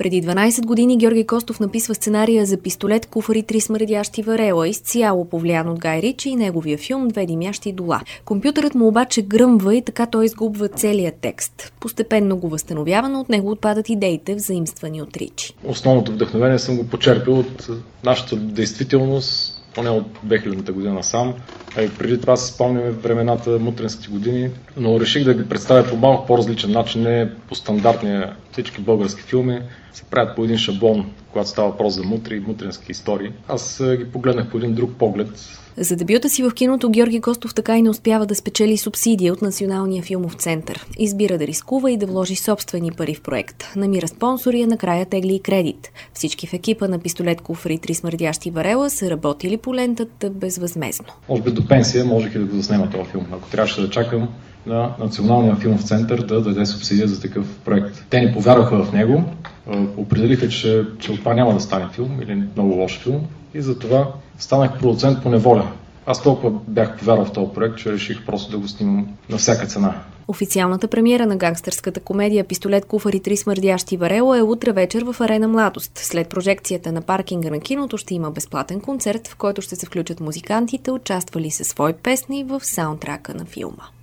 Преди 12 години Георги Костов написва сценария за "Пистолет, куфар и 3 смърдящи варела", изцяло повлиян от Гай Ричи и неговия филм "Две димящи дола". Компютърът му обаче гръмва и така той изгубва целият текст. Постепенно го възстановява, но от него отпадат идеите, взаимствани от Ричи. Основното вдъхновение съм го почерпил от нашата действителност, поне от 2000-та година насам. Преди това си спомняме времената, мутренските години, но реших да ги представя по малко по-различен начин, не по стандартния. Всички български филми се правят по един шаблон, когато става въпрос за мутри и мутренски истории. Аз ги погледнах по един друг поглед. За дебюта си в киното Георги Костов така и не успява да спечели субсидия от Националния филмов център. Избира да рискува и да вложи собствени пари в проект. Намира спонсори, а накрая тегли и кредит. Всички в екипа на "Пистолет, куфар и 3 смърдящи варела" са работили по лентата безвъзмездно. Може би до пенсия можех и да го заснема този филм, ако трябваше да чакам на Националния филмов център да даде субсидия за такъв проект. Те ни повярваха в него, определиха, че от това няма да стане филм или много лош филм и затова станах продуцент по неволя. Аз толкова бях повярвал в този проект, че реших просто да го снимам на всяка цена. Официалната премиера на гангстърската комедия "Пистолет, куфар и 3 смърдящи варела" е утре вечер в Арена Младост. След прожекцията на паркинга на киното ще има безплатен концерт, в който ще се включат музикантите, участвали със свои песни в саундтрака на филма.